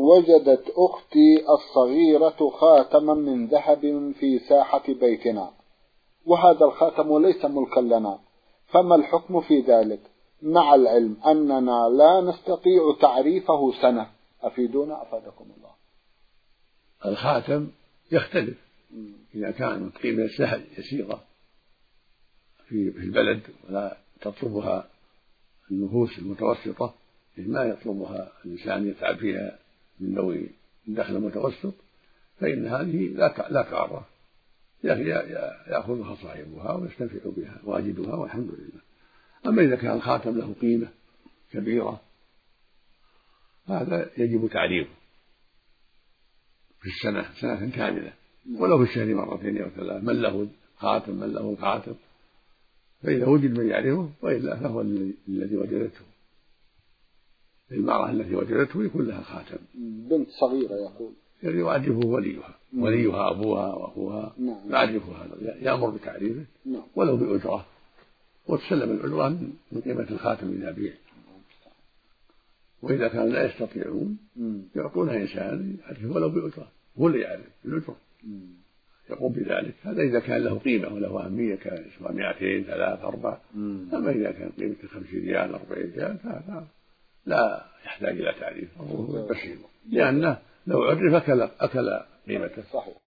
وجدت أختي الصغيرة خاتما من ذهب في ساحة بيتنا، وهذا الخاتم ليس ملكا لنا، فما الحكم في ذلك، مع العلم أننا لا نستطيع تعريفه سنة؟ أفيدونا أفادكم الله. الخاتم يختلف إذا كان قيمة سهل يسيرة في البلد ولا تطلبها النفوس المتوسطة، ما يطلبها الإنسان يتعب فيها من ذوي الدخل المتوسط، فإن هذه لا تعرف، يأخذها صاحبها ويستنفع بها واجدها والحمد لله. أما إذا كان الخاتم له قيمة كبيرة هذا يجب تعريفه في السنة سنة كاملة، ولو في الشهر مرتين أو ثلاث، من له خاتم من له الخاتم، فإذا وجد من يعرفه وإلا فهو الذي وجدته، المرأة التي وجدته يكون لها خاتم. بنت صغيرة يقول يعني يعرفه وليها أبوها وأخوها، يعرفه هذا، يأمر بتعريفه ولو بأجرة، وتسلم الأجرة من قيمة الخاتم إذا بيع. وإذا كانوا لا يستطيعون يعطونها إنسان يعرفه ولو بأجرة، هو اللي يعرف الأجرة يقوم بذلك. هذا إذا كان له قيمة وله أهمية كسواء 200 3 4. أما إذا كان قيمة 50 ريال 40 ريال فهذا لا يحتاج إلى تعريف بسيط، لأنه لو عرف أكل قيمته.